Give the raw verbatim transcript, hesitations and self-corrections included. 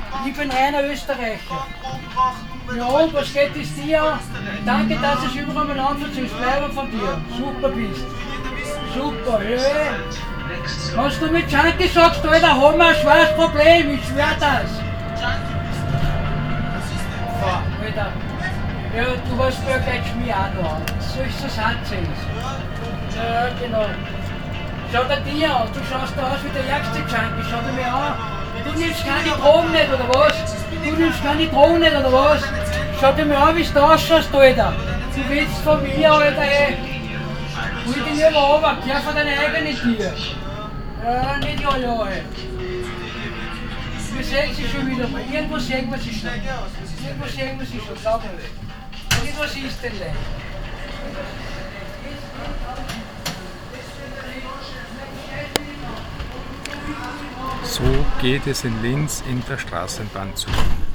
Ich bin reiner Österreicher. Ja, was geht es dir an? Danke, dass ich überall mal anverzügst. Bleiben von dir. Super bist. Super, ja. Hast du mit Junkie sagst, Alter, haben wir ein schweres Problem, ich schwör das. Alter. Ja, du hast ja gleich mich auch noch an. So ist das Handzeug. Ja, genau. Schau dir die an, du schaust da aus wie der ärgste Junkie, schau dir mich an. Du nimmst keine Drogen nicht, oder was? Du nimmst keine Drogen nicht, oder was? Schau dir mal an, wie du ausschaust, Alter. Du willst von mir, Alter, ey. Hol dich nicht mehr runter, kehr von deinen eigenen Tier. Ja, nicht ja, ja, ey. Wir sehen sie schon wieder mal. Irgendwo sehen wir sie schon. Irgendwo sehen wir sie schon, glaub mir. Irgendwas ist denn, ey. So geht es in Linz in der Straßenbahn zu.